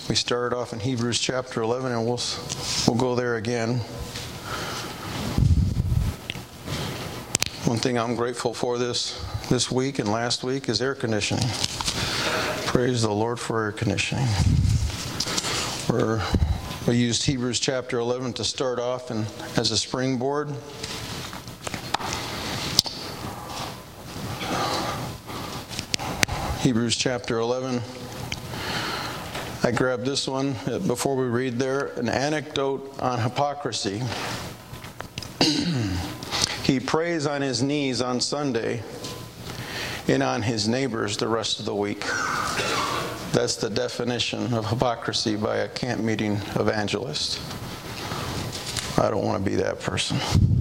We started off in Hebrews chapter 11, and we'll go there again. One thing I'm grateful for this week and last week is air conditioning. Praise the Lord for air conditioning. We used Hebrews chapter 11 to start off and as a springboard. Hebrews chapter 11. I grabbed this one before we read there. An anecdote on hypocrisy. He prays on his knees on Sunday and on his neighbors the rest of the week. That's the definition of hypocrisy by a camp meeting evangelist. I don't want to be that person.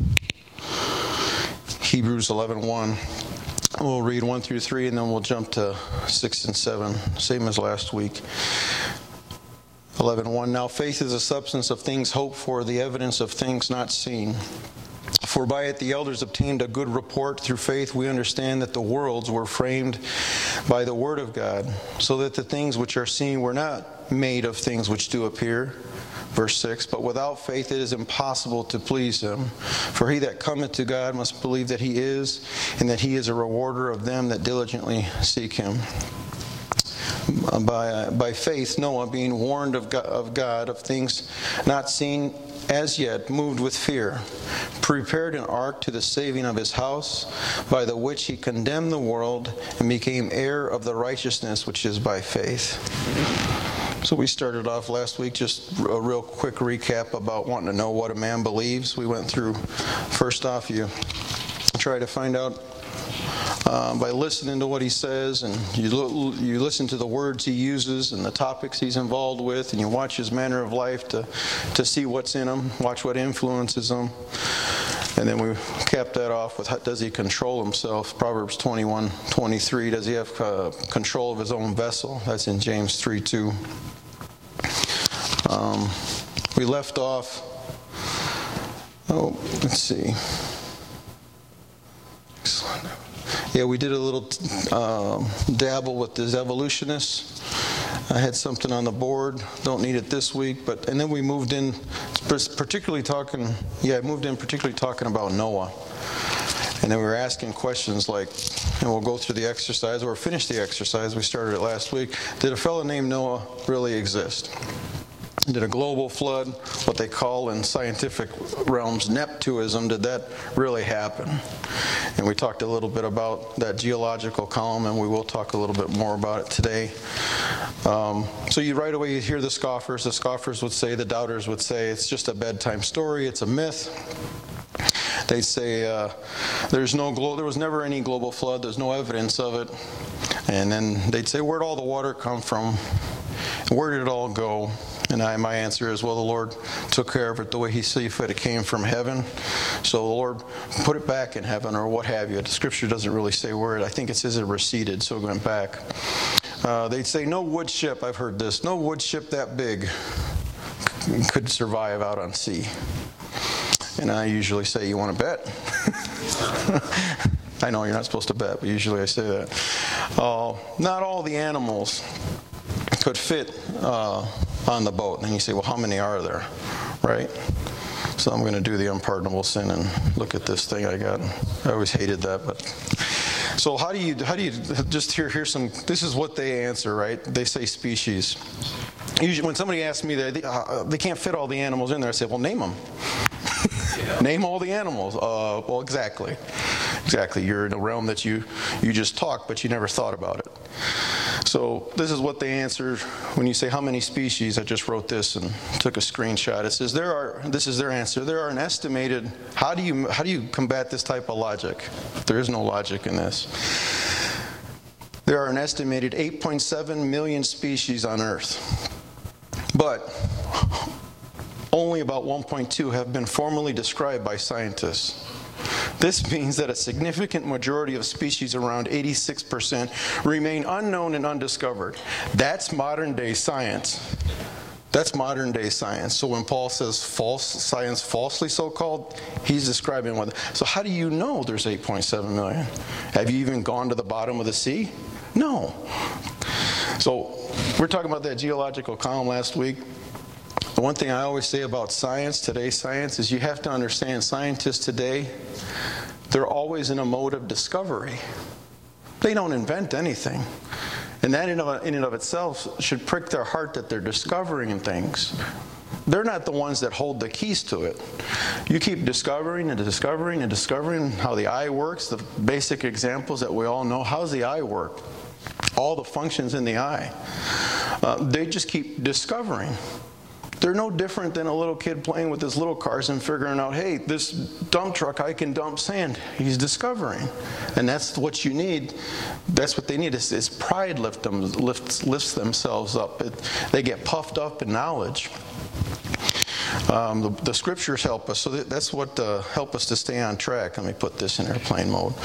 Hebrews 11:1. We'll read 1 through 3 and then we'll jump to 6 and 7, same as last week. 11:1. Now faith is the substance of things hoped for, the evidence of things not seen. For by it the elders obtained a good report. Through faith we understand that the worlds were framed by the word of God, so that the things which are seen were not made of things which do appear. Verse 6, but without faith it is impossible to please him. For he that cometh to God must believe that he is, and that he is a rewarder of them that diligently seek him. By faith Noah, being warned of God of things not seen as yet, moved with fear, prepared an ark to the saving of his house, by the which he condemned the world and became heir of the righteousness which is by faith. So we started off last week, just a real quick recap about wanting to know what a man believes. We went through, first off, you try to find out by listening to what he says, and you listen to the words he uses and the topics he's involved with, and you watch his manner of life to see what's in him, watch what influences him. And then we capped that off with, how does he control himself? Proverbs 21:23, does he have control of his own vessel? That's in James 3:2. We left off, let's see. Yeah, we did a little dabble with this evolutionists. I had something on the board. Don't need it this week, and then we moved in, particularly talking about Noah. And then we were asking questions like, and we'll go through the exercise or finish the exercise. We started it last week. Did a fellow named Noah really exist? Did a global flood, what they call in scientific realms Neptunism, did that really happen? And we talked a little bit about that geological column, and we will talk a little bit more about it today. So right away you hear the scoffers. The scoffers would say, the doubters would say, it's just a bedtime story, it's a myth. They say there was never any global flood, there's no evidence of it. And then they'd say, where'd all the water come from? Where did it all go? And my answer is, well, the Lord took care of it the way he see fit. It came from heaven. So the Lord put it back in heaven or what have you. The scripture doesn't really say where I think it says it receded, so it went back. They'd say, no wood ship, I've heard this, no wood ship that big could survive out on sea. And I usually say, you want to bet? I know you're not supposed to bet, but usually I say that. Not all the animals could fit on the boat. And then you say, well, how many are there? Right? So I'm going to do the unpardonable sin and look at this thing I got. I always hated that. But so how do you just hear some, this is what they answer, right? They say species. Usually when somebody asks me that they can't fit all the animals in there, I say, well, name them. Name all the animals. Well, exactly. You're in a realm that you just talked, but you never thought about it. So this is what they answer when you say how many species. I just wrote this and took a screenshot. It says this is their answer. There are an estimated. How do you combat this type of logic? There is no logic in this. There are an estimated 8.7 million species on Earth, but only about 1.2 have been formally described by scientists. This means that a significant majority of species, around 86%, remain unknown and undiscovered. That's modern day science. So when Paul says false science, falsely so-called, he's describing what. So how do you know there's 8.7 million? Have you even gone to the bottom of the sea? No. So we're talking about that geological column last week. The one thing I always say about science, today's science, is you have to understand scientists today, they're always in a mode of discovery. They don't invent anything. And that in and of itself should prick their heart that they're discovering things. They're not the ones that hold the keys to it. You keep discovering and discovering and discovering how the eye works, the basic examples that we all know. How's the eye work? All the functions in the eye. They just keep discovering. They're no different than a little kid playing with his little cars and figuring out, hey, this dump truck, I can dump sand. He's discovering. And that's what you need. That's what they need. Is pride lifts themselves up. They get puffed up in knowledge. The scriptures help us. So that's what help us to stay on track. Let me put this in airplane mode.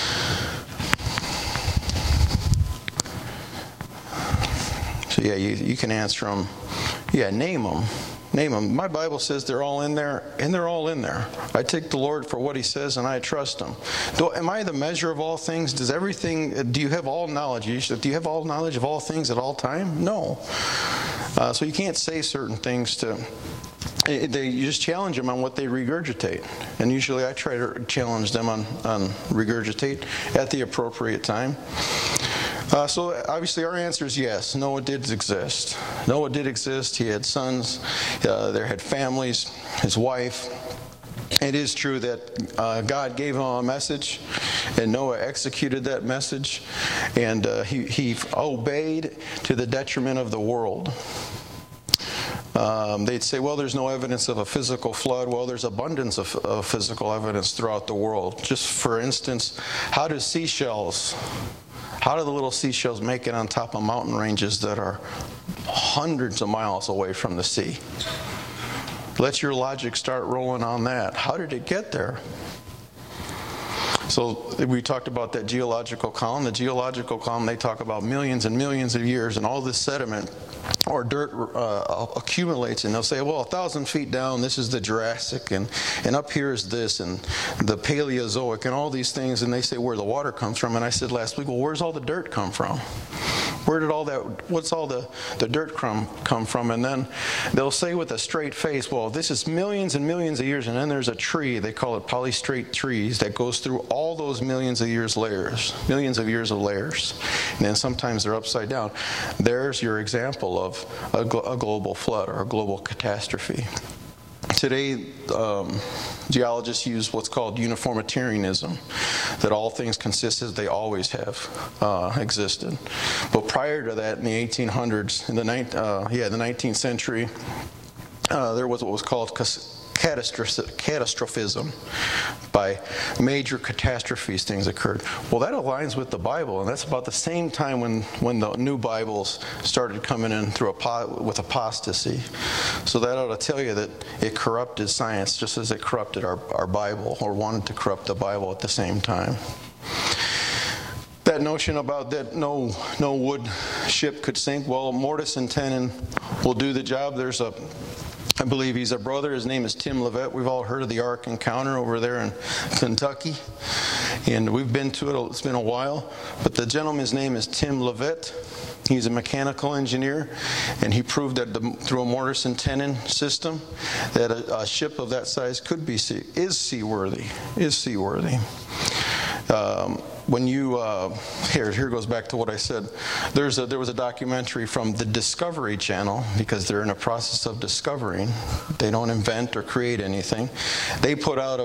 So yeah, you can answer them. Yeah, name them. Name them. My Bible says they're all in there, and they're all in there. I take the Lord for what He says, and I trust Him. Am I the measure of all things? Do you have all knowledge? Do you have all knowledge of all things at all time? No. So you can't say certain things to... You just challenge them on what they regurgitate. And usually I try to challenge them on regurgitate at the appropriate time. So obviously our answer is yes. Noah did exist. Noah did exist. He had sons. They had families. His wife. It is true that God gave him a message, and Noah executed that message, and he obeyed to the detriment of the world. They'd say, well, there's no evidence of a physical flood. Well, there's abundance of physical evidence throughout the world. Just for instance, how do the little seashells make it on top of mountain ranges that are hundreds of miles away from the sea? Let your logic start rolling on that. How did it get there? So we talked about that geological column. The geological column, they talk about millions and millions of years, and all this sediment or dirt accumulates, and they'll say, well, 1,000 feet down, this is the Jurassic, and up here is this, and the Paleozoic, and all these things, and they say where the water comes from. And I said last week, well, where's all the dirt come from? What's all the dirt come from? And then they'll say with a straight face, well, this is millions and millions of years, and then there's a tree, they call it polystrate trees, that goes through all those millions of years of layers. And then sometimes they're upside down. There's your example of a global flood or a global catastrophe. Today, geologists use what's called uniformitarianism, that all things consist as they always have existed. But prior to that, in the 1800s, in the 19th century, there was what was called catastrophism. By major catastrophes, things occurred. Well, that aligns with the Bible, and that's about the same time when the new Bibles started coming in with apostasy. So that ought to tell you that it corrupted science just as it corrupted our Bible, or wanted to corrupt the Bible at the same time. That notion about that no wood ship could sink, well, mortise and tenon will do the job. I believe he's a brother. His name is Tim Levitt. We've all heard of the Ark Encounter over there in Kentucky. And we've been to it. It's been a while. But the gentleman's name is Tim Levitt. He's a mechanical engineer. And he proved that through a mortise and tenon system that a ship of that size is seaworthy. When you here goes back to what I said. There was a documentary from the Discovery Channel, because they're in a process of discovering. They don't invent or create anything. They put out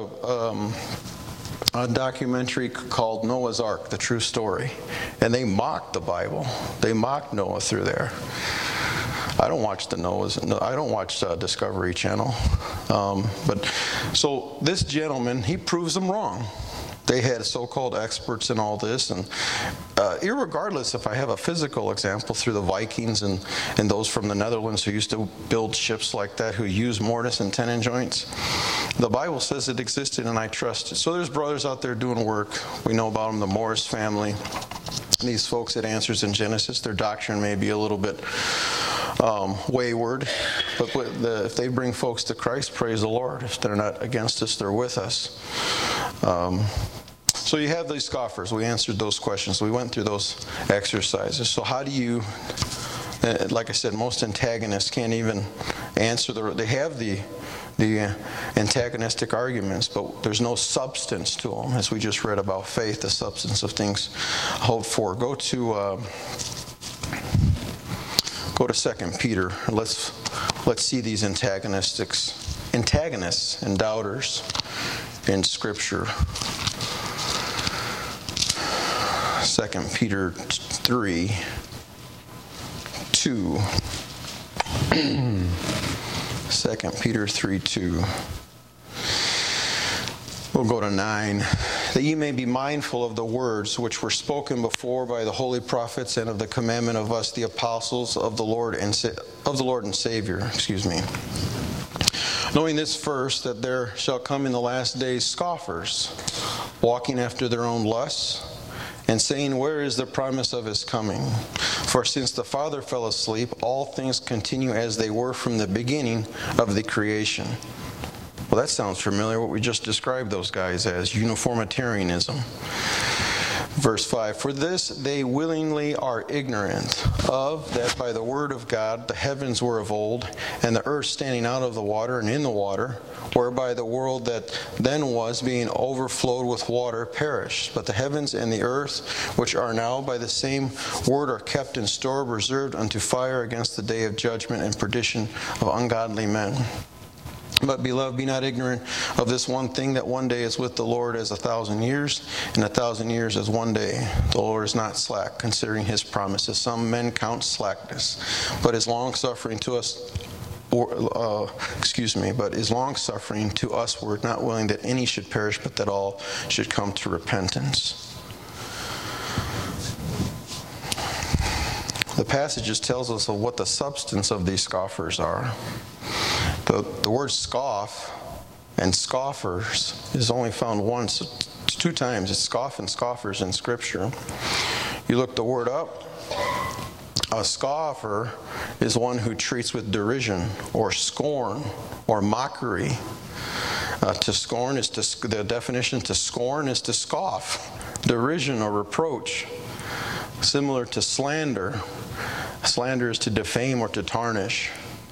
a documentary called Noah's Ark: The True Story, and they mocked the Bible. They mocked Noah through there. I don't watch Discovery Channel, but so this gentleman, he proves them wrong. They had so-called experts in all this, and irregardless if I have a physical example through the Vikings and those from the Netherlands who used to build ships like that, who use mortise and tenon joints, the Bible says it existed, and I trust it. So there's brothers out there doing work. We know about them, the Morris family. These folks at Answers in Genesis, their doctrine may be a little bit wayward, but if they bring folks to Christ, praise the Lord. If they're not against us, they're with us. So you have these scoffers. We answered those questions. We went through those exercises. So how do you, like I said, most antagonists can't even answer they have the antagonistic arguments, but there's no substance to them, as we just read about faith, the substance of things hoped for. Go to 2 Peter. Let's see these antagonists and doubters in Scripture. 2 Peter 3, 2. 2 Peter 3, 2. We'll go to 9. That ye may be mindful of the words which were spoken before by the holy prophets, and of the commandment of us, the apostles of the Lord and Savior. Knowing this first, that there shall come in the last days scoffers, walking after their own lusts, and saying, where is the promise of his coming? For since the Father fell asleep, all things continue as they were from the beginning of the creation. Well, that sounds familiar, what we just described those guys as, uniformitarianism. Verse 5, for this they willingly are ignorant of, that by the word of God the heavens were of old, and the earth standing out of the water and in the water, whereby the world that then was, being overflowed with water, perished. But the heavens and the earth, which are now by the same word, are kept in store, reserved unto fire against the day of judgment and perdition of ungodly men. But, beloved, be not ignorant of this one thing, that one day is with the Lord as 1,000 years, and 1,000 years as one day. The Lord is not slack, considering his promises. Some men count slackness, but is long-suffering to us, but is long-suffering to us, we're not willing that any should perish, but that all should come to repentance. The passages tells us of what the substance of these scoffers are. The word scoff and scoffers is only found two times. It's scoff and scoffers in Scripture. You look the word up. A scoffer is one who treats with derision or scorn or mockery. To scorn is the definition to scorn is to scoff, derision or reproach. Similar to slander. Slander is to defame or to tarnish.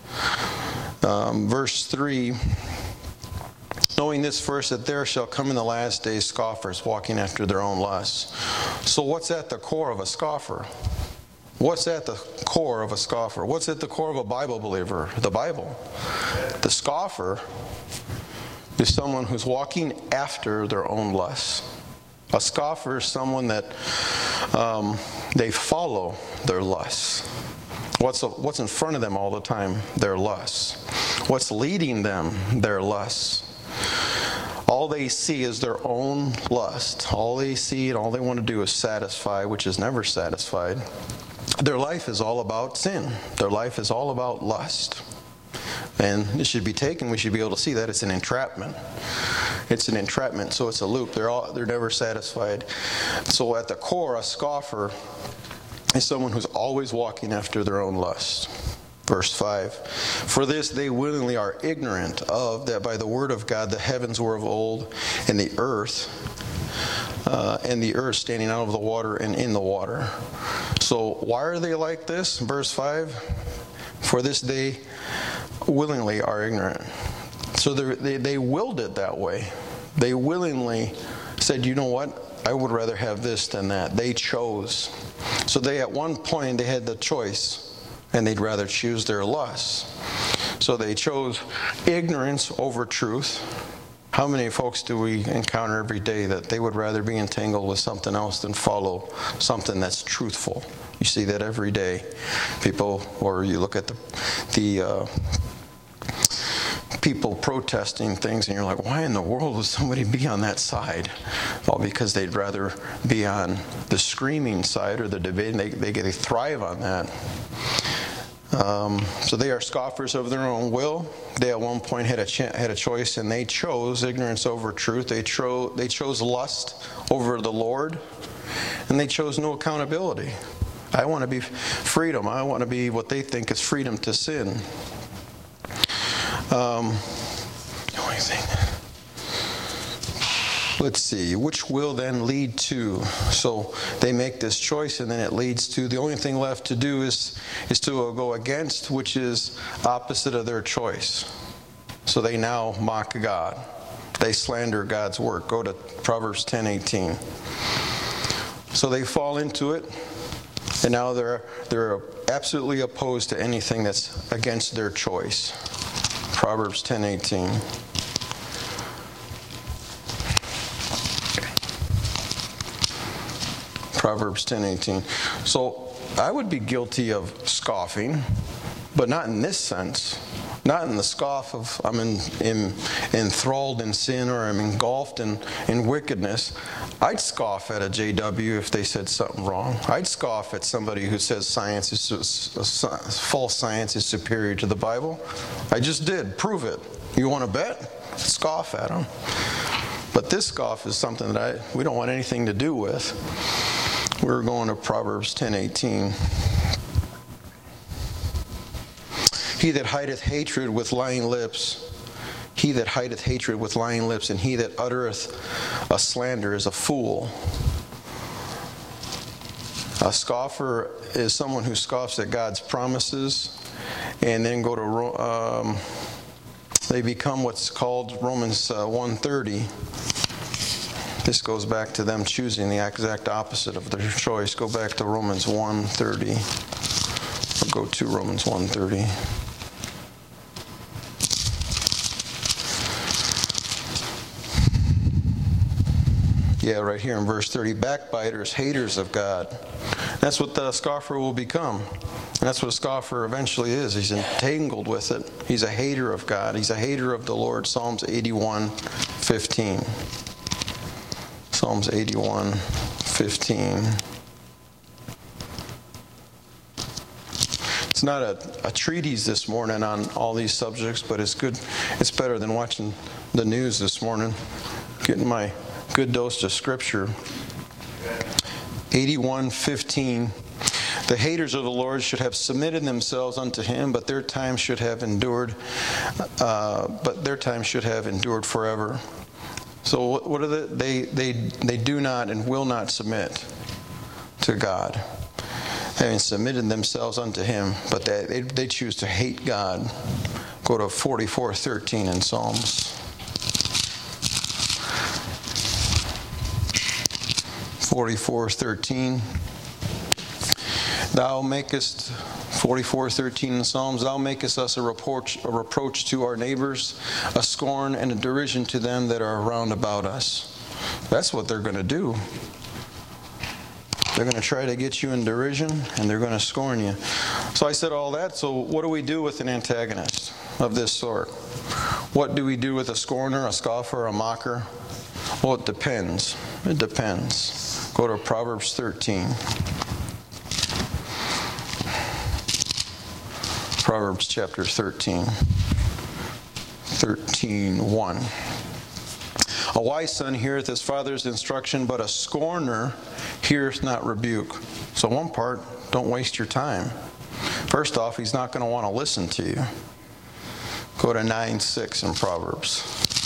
Verse 3, knowing this first, that there shall come in the last days scoffers, walking after their own lusts. So what's at the core of a scoffer? What's at the core of a scoffer? What's at the core of a Bible believer? The Bible. The scoffer is someone who's walking after their own lusts. A scoffer is someone that they follow their lusts. What's in front of them all the time? Their lusts. What's leading them? Their lusts. All they see is their own lust. All they see and all they want to do is satisfy, which is never satisfied. Their life is all about sin. Their life is all about lust. And it should be taken, we should be able to see that it's an entrapment. It's an entrapment, so it's a loop. They're never satisfied. So at the core, a scoffer is someone who's always walking after their own lust. Verse 5, for this they willingly are ignorant of, that by the word of God the heavens were of old, and the earth standing out of the water and in the water. So why are they like this? Verse 5, for this they willingly are ignorant. So they willed it that way. They willingly said, you know what? I would rather have this than that. They chose. So at one point they had the choice, and they'd rather choose their lusts. So they chose ignorance over truth. How many folks do we encounter every day that they would rather be entangled with something else than follow something that's truthful? You see that every day. People, or you look at the people protesting things, and you're like, why in the world would somebody be on that side? Well, because they'd rather be on the screaming side or the debate, and they thrive on that. So they are scoffers of their own will. They at one point had a choice, and they chose ignorance over truth. They chose lust over the Lord, and they chose no accountability. I want to be freedom. I want to be what they think is freedom to sin. The only thing. let's see, which will then lead to. So they make this choice, and then it leads to, the only thing left to do is to go against, which is opposite of their choice. So they now mock God. They slander God's work. Go to Proverbs 10:18. So they fall into it, and now they're absolutely opposed to anything that's against their choice. Proverbs 10:18. Proverbs 10:18. So I would be guilty of scoffing, but not in this sense. Not in the scoff of I'm enthralled in sin, or I'm engulfed in wickedness. I'd scoff at a JW if they said something wrong. I'd scoff at somebody who says false science is superior to the Bible. I just did. Prove it. You want to bet? Scoff at them. But this scoff is something that we don't want anything to do with. We're going to Proverbs 10:18. He that hideth hatred with lying lips, he that hideth hatred with lying lips, and he that uttereth a slander is a fool. A scoffer is someone who scoffs at God's promises, and then they become what's called Romans 1:30. This goes back to them choosing the exact opposite of their choice. Go back to Romans 1:30. Or go to Romans 1:30. Yeah, right here in verse 30. Backbiters, haters of God. That's what the scoffer will become. And that's what a scoffer eventually is. He's entangled with it. He's a hater of God. He's a hater of the Lord. Psalms 81:15. Psalms 81:15. It's not a treatise this morning on all these subjects, but it's good. It's better than watching the news this morning. Getting my good dose of Scripture. 81:15. The haters of the Lord should have submitted themselves unto Him, but their time should have endured. Forever. So what are they do not and will not submit to God, having submitted themselves unto Him, but they choose to hate God. Go to 44:13 in Psalms. 44:13. Thou makest, 44:13 in Psalms, Thou makest us a reproach to our neighbors, a scorn and a derision to them that are round about us. That's what they're going to do. They're going to try to get you in derision, and they're going to scorn you. So I said all that. So what do we do with an antagonist of this sort? What do we do with a scorner, a scoffer, a mocker? Well, it depends. It depends. Go to Proverbs 13. Proverbs chapter 13. 13:1. A wise son heareth his father's instruction, but a scorner heareth not rebuke. So one part, don't waste your time. First off, he's not going to want to listen to you. Go to 9:6 in Proverbs.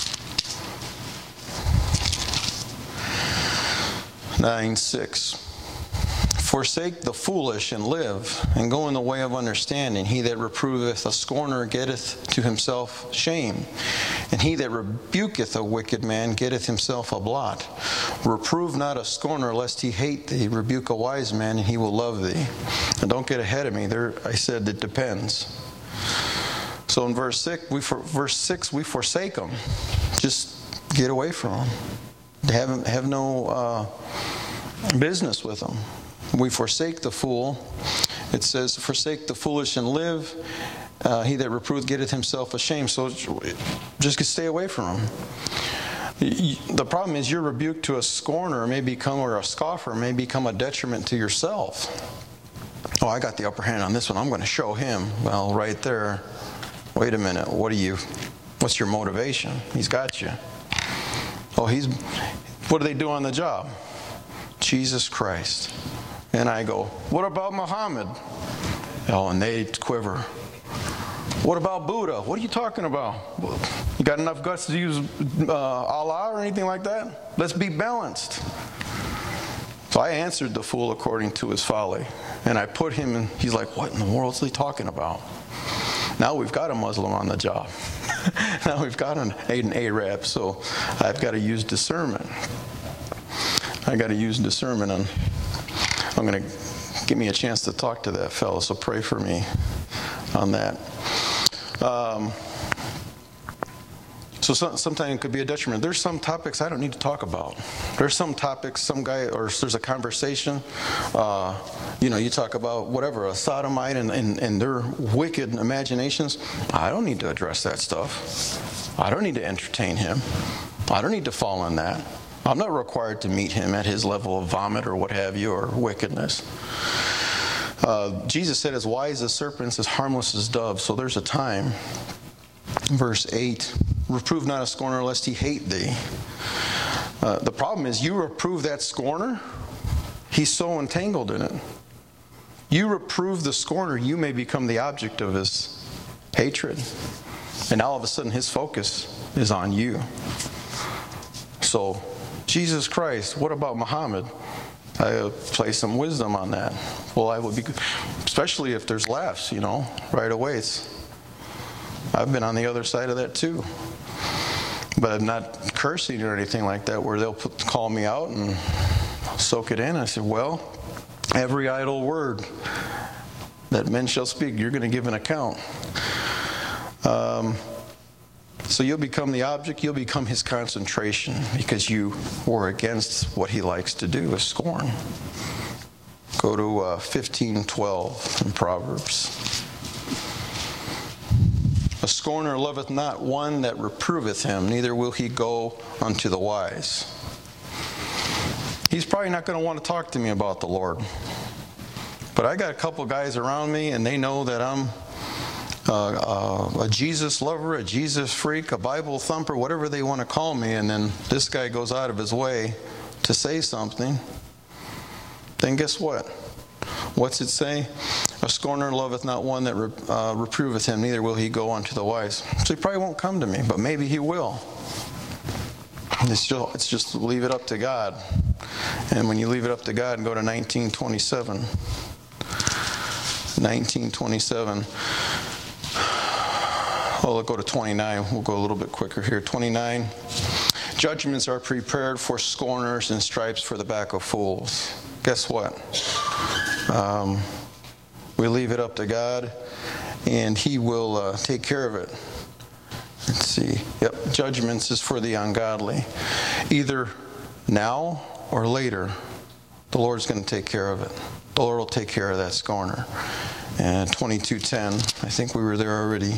9:6. Forsake the foolish and live, and go in the way of understanding. He that reproveth a scorner getteth to himself shame, and he that rebuketh a wicked man getteth himself a blot. Reprove not a scorner, lest he hate thee. Rebuke a wise man, and he will love thee. And don't get ahead of me. There, I said it depends. So in verse 6, we forsake them. Just get away from them. Have no business with them. We forsake the fool. It says, forsake the foolish and live. He that reproveth getteth himself ashamed. So just stay away from him. The problem is your rebuke to a scorner may become, or a scoffer may become a detriment to yourself. Oh, I got the upper hand on this one. I'm going to show him. Well, right there. Wait a minute. What's your motivation? He's got you. Oh, what do they do on the job? Jesus Christ. And I go, what about Muhammad? Oh, and they quiver. What about Buddha? What are you talking about? You got enough guts to use Allah or anything like that? Let's be balanced. So I answered the fool according to his folly. And I put him in, he's like, what in the world is he talking about? Now we've got a Muslim on the job. Now we've got an Arab, so I've got to use discernment. I got to use discernment. I'm going to give me a chance to talk to that fellow, so pray for me on that. So sometimes it could be a detriment. There's some topics I don't need to talk about. There's some topics, some guy, or there's a conversation, you talk about whatever, a sodomite and their wicked imaginations. I don't need to address that stuff. I don't need to entertain him. I don't need to fall in that. I'm not required to meet him at his level of vomit or what have you, or wickedness. Jesus said, as wise as serpents, as harmless as doves. So there's a time. Verse 8, reprove not a scorner lest he hate thee. The problem is you reprove that scorner, he's so entangled in it. You reprove the scorner, you may become the object of his hatred. And all of a sudden his focus is on you. So, Jesus Christ, what about Muhammad? I place some wisdom on that. Well, I would be, especially if there's laughs, right away. I've been on the other side of that too. But I'm not cursing or anything like that where they'll call me out and soak it in. I said, well, every idle word that men shall speak, you're going to give an account. So you'll become the object, you'll become his concentration because you were against what he likes to do, is scorn. Go to 15:12 in Proverbs. A scorner loveth not one that reproveth him, neither will he go unto the wise. He's probably not going to want to talk to me about the Lord. But I got a couple guys around me, and they know that I'm a Jesus lover, a Jesus freak, a Bible thumper, whatever they want to call me, and then this guy goes out of his way to say something, then guess what? What's it say? A scorner loveth not one that reproveth him, neither will he go unto the wise. So he probably won't come to me, but maybe he will. It's just leave it up to God. And when you leave it up to God, go to 1927. 1927. Well, let's go to 29. We'll go a little bit quicker here. 29. Judgments are prepared for scorners and stripes for the back of fools. Guess what? We leave it up to God, and he will take care of it. Let's see. Yep, judgments is for the ungodly. Either now or later, the Lord's going to take care of it. The Lord will take care of that scorner. And 22:10, I think we were there already.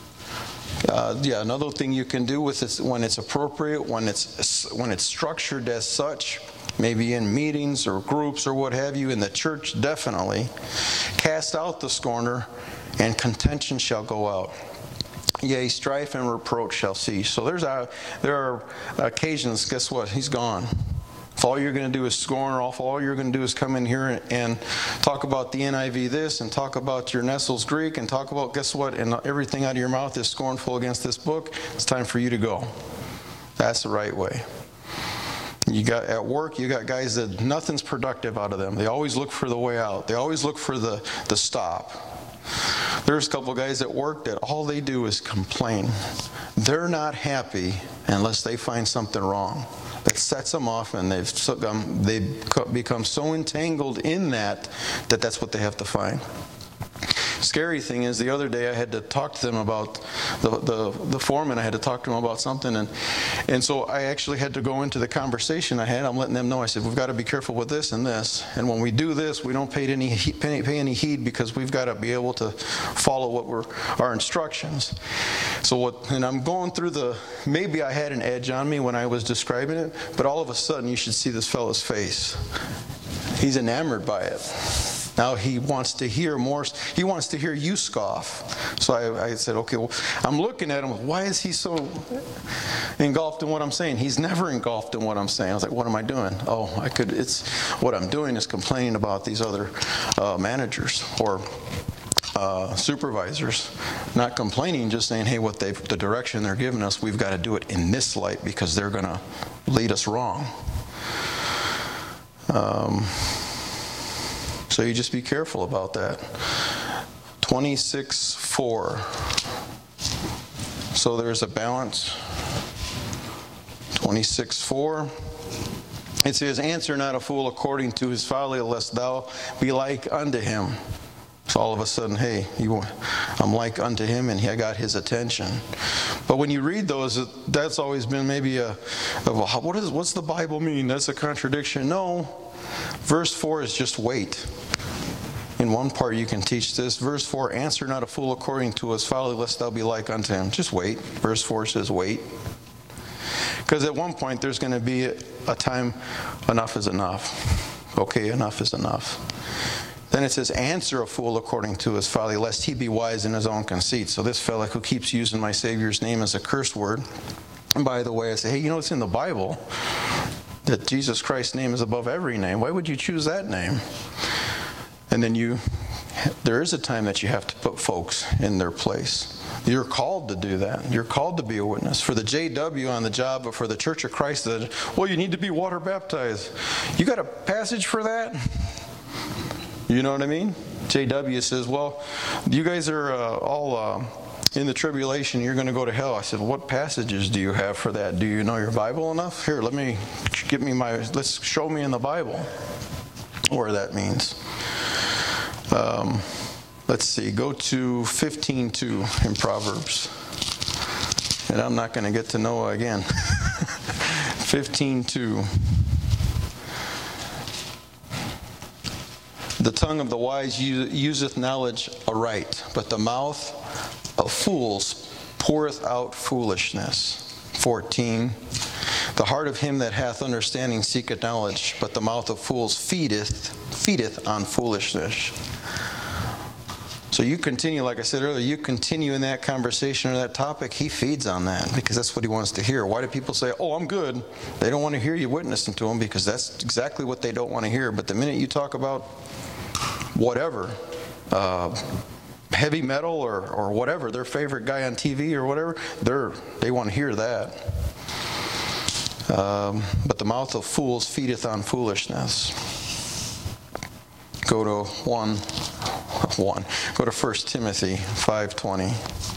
Another thing you can do with this when it's appropriate, when it's structured as such, maybe in meetings or groups or what have you, in the church definitely, cast out the scorner, and contention shall go out. Yea, strife and reproach shall cease. So there are occasions, guess what? He's gone. If all you're going to do is scorn, or if all you're going to do is come in here and talk about the NIV this, and talk about your Nestle's Greek, and talk about, guess what, and everything out of your mouth is scornful against this book, it's time for you to go. That's the right way. You got at work, you got guys that nothing's productive out of them. They always look for the way out. They always look for the stop. There's a couple of guys at work that all they do is complain. They're not happy unless they find something wrong. That sets them off, and they've become so entangled in that's what they have to find. Scary thing is, the other day I had to talk to them about the foreman. I had to talk to him about something, and so I actually had to go into the conversation I had. I'm letting them know. I said, we've got to be careful with this and this, and when we do this, we don't pay any heed because we've got to be able to follow our instructions. And I'm going through maybe I had an edge on me when I was describing it, but all of a sudden you should see this fellow's face. He's enamored by it. Now he wants to hear more. He wants to hear you scoff. So I said, okay, well, I'm looking at him. Why is he so engulfed in what I'm saying? He's never engulfed in what I'm saying. I was like, what am I doing? What I'm doing is complaining about these other managers or supervisors, not complaining, just saying, hey, the direction they're giving us, we've got to do it in this light because they're going to lead us wrong. So you just be careful about that. 26:4. So there's a balance. 26:4. It says, answer not a fool according to his folly, lest thou be like unto him. So all of a sudden, hey, I'm like unto him, and I got his attention. But when you read those, that's always been maybe what's the Bible mean? That's a contradiction. No. Verse 4 is just wait. In one part you can teach this. Verse 4, answer not a fool according to his folly, lest thou be like unto him. Just wait. Verse 4 says wait. Because at one point there's going to be a time, enough is enough. Okay, enough is enough. Then it says, answer a fool according to his folly, lest he be wise in his own conceit. So this fella who keeps using my Savior's name as a curse word. And by the way, I say, hey, it's in the Bible that Jesus Christ's name is above every name. Why would you choose that name? And then there is a time that you have to put folks in their place. You're called to do that. You're called to be a witness. For the JW on the job, but for the Church of Christ, you need to be water baptized. You got a passage for that? You know what I mean? JW says, well, you guys are all in the tribulation. You're going to go to hell. I said, what passages do you have for that? Do you know your Bible enough? Here, let's show me in the Bible where that means. Let's see, go to 15:2 in Proverbs. And I'm not going to get to Noah again. 15:2. The tongue of the wise useth knowledge aright, but the mouth of fools poureth out foolishness. 14. The heart of him that hath understanding seeketh knowledge, but the mouth of fools feedeth on foolishness. So you continue, like I said earlier, you continue in that conversation or that topic, he feeds on that because that's what he wants to hear. Why do people say, oh, I'm good? They don't want to hear you witnessing to them because that's exactly what they don't want to hear. But the minute you talk about whatever, heavy metal or whatever, their favorite guy on TV or whatever, they want to hear that. But the mouth of fools feedeth on foolishness. Go to 1. Go to 1 Timothy 5:20.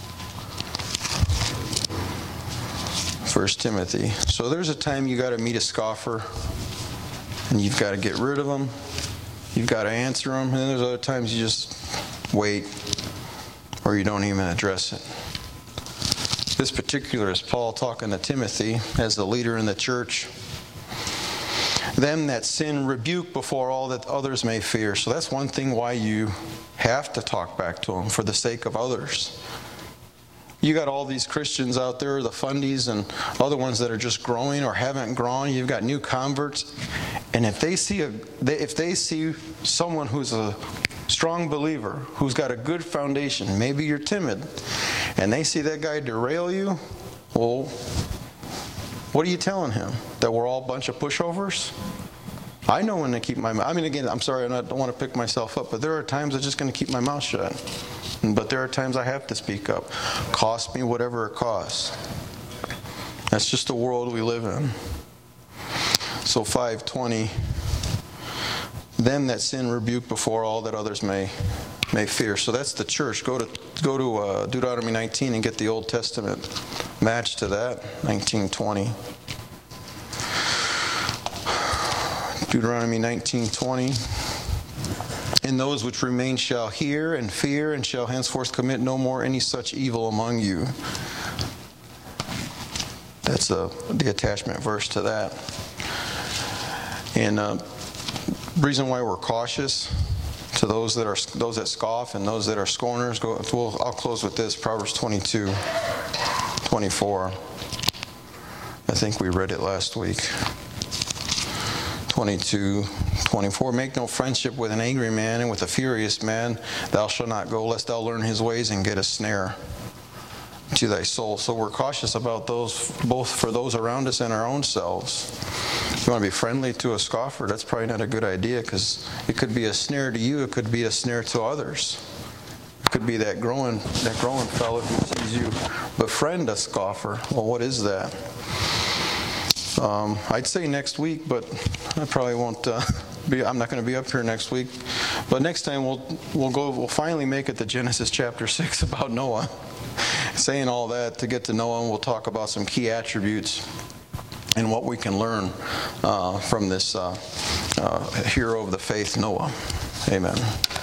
1 Timothy. So there's a time you got to meet a scoffer, and you've got to get rid of them. You've got to answer them, and then there's other times you just wait, or you don't even address it. This particular is Paul talking to Timothy as the leader in the church. Them that sin rebuke before all that others may fear. So that's one thing why you have to talk back to them, for the sake of others. You got all these Christians out there, the fundies and other ones that are just growing or haven't grown. You've got new converts, and if they see someone who's a strong believer, who's got a good foundation, maybe you're timid, and they see that guy derail you, well, what are you telling him? That we're all a bunch of pushovers? I know when to keep my mouth. I mean, again, I'm sorry, I don't want to pick myself up, but there are times I'm just going to keep my mouth shut. But there are times I have to speak up. Cost me whatever it costs. That's just the world we live in. So 5:20, them that sin rebuke before all that others may fear. So that's the church. Go to Deuteronomy 19 and get the Old Testament match to that. 19:20. Deuteronomy 19:20. And those which remain shall hear and fear, and shall henceforth commit no more any such evil among you. That's the attachment verse to that. And reason why we're cautious to those that scoff and those that are scorners. I'll close with this. Proverbs 22:24. I think we read it last week. 22:24. Make no friendship with an angry man, and with a furious man thou shalt not go, lest thou learn his ways and get a snare to thy soul. So we're cautious about those, both for those around us and our own selves. If you want to be friendly to a scoffer, that's probably not a good idea, because it could be a snare to you, it could be a snare to others. Could be that growing fellow who sees you befriend a scoffer. Well, what is that? I'd say next week, but I probably won't I'm not going to be up here next week. But next time we'll finally make it to Genesis chapter 6 about Noah. Saying all that to get to Noah, and we'll talk about some key attributes and what we can learn from this hero of the faith, Noah. Amen.